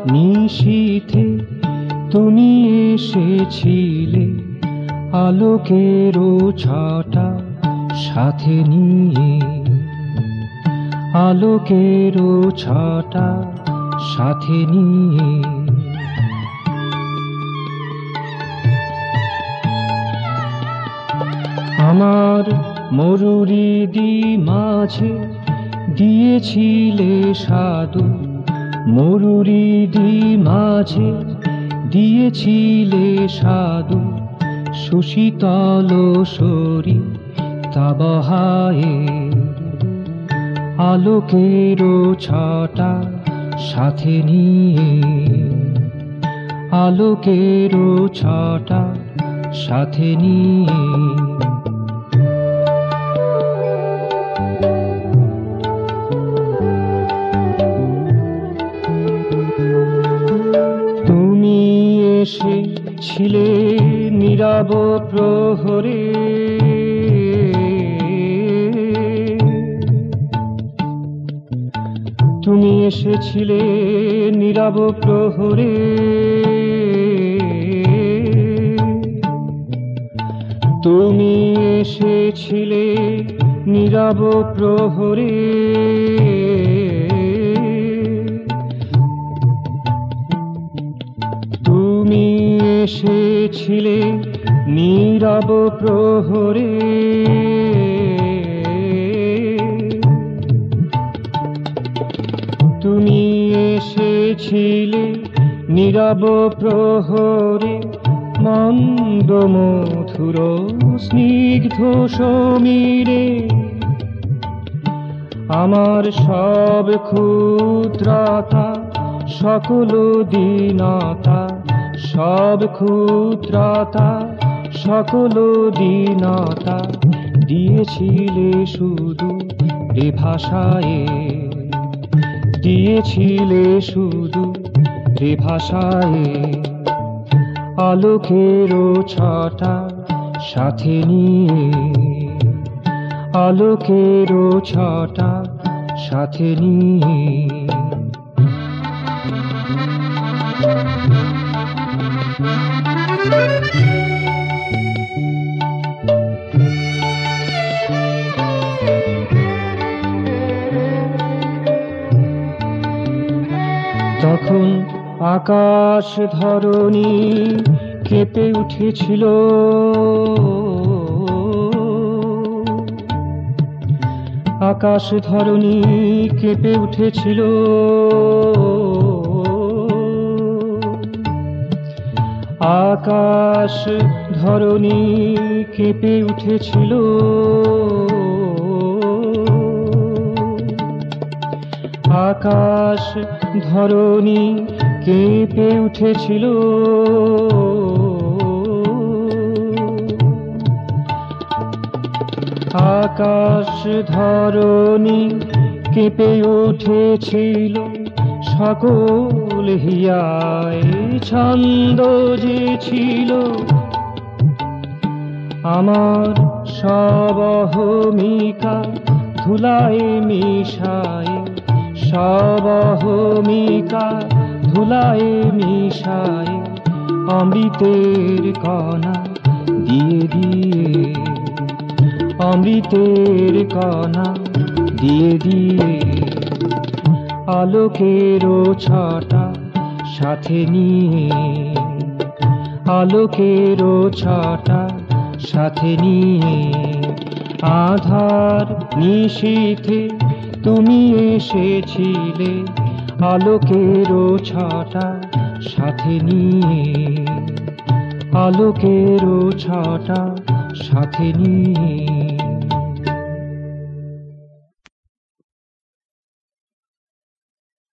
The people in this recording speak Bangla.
নিশীথে তুমি এসেছিলে আলোকেরও ছটা সাথে নিয়ে, আলোকেরও ছটা সাথে নিয়ে। আমার মরুরিদি মাঝে দিয়েছিলে সাধু, মরুরিদি মাঝে দিয়েছিলে সাধু, সুশীতল সরি তাবহায়ে আলোকেরও ছটা সাথে নিয়ে, আলোকেরও ছটা সাথে নিয়ে। তুমি এসেছিলে নীরব প্রহরে, তুমি এসেছিলে নীরব প্রহরে, তুমি এসেছিলে নীরব প্রহরে, তুমি এসেছিলে নীরব প্রহরে, তুমি এসেছিলে নীরব প্রহরে, মন্দ মধুর স্নিগ্ধ সমীরে। আমার সব ক্ষুদ্রতা সকল দীনতা, সব ক্ষুদ্রতা সকল দীনতা দিয়েছিলে শুধু রে ভাষায়, দিয়েছিলে শুধু রে ভাষায়। আলোকেরও ছটা সাথে নিয়ে, আলোকেরও ছটা সাথে নিয়ে। তখন আকাশ ধরণী কেঁপে উঠেছিল, আকাশ ধরণী কেঁপে উঠেছিল, আকাশ ধরণী কেঁপে উঠেছিল, আকাশ ধরণী কেঁপে উঠেছিল। আকাশ ধরণী কেঁপে উঠেছিল, সকল হিয়ায় ছন্দ যে ছিল। আমার সব অহমিকা ধুলায় মিশায়, সব অহমিকা ধুলায় মিশায়, অমৃতের কণা দিয়ে দিয়ে, অমৃতের কণা দিয়ে দিয়ে। আলোকেরও ছটা সাথে নিয়ে, আলোকেরও ছটা সাথে নিয়ে। আধার নিশীথে তুমি এসেছিলে আলোকেরও ছটা সাথে নিয়ে, আলোকেরও ছটা সাথে নিয়ে।